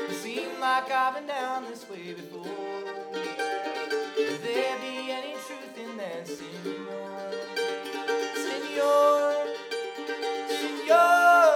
It seemed like I've been down this way before.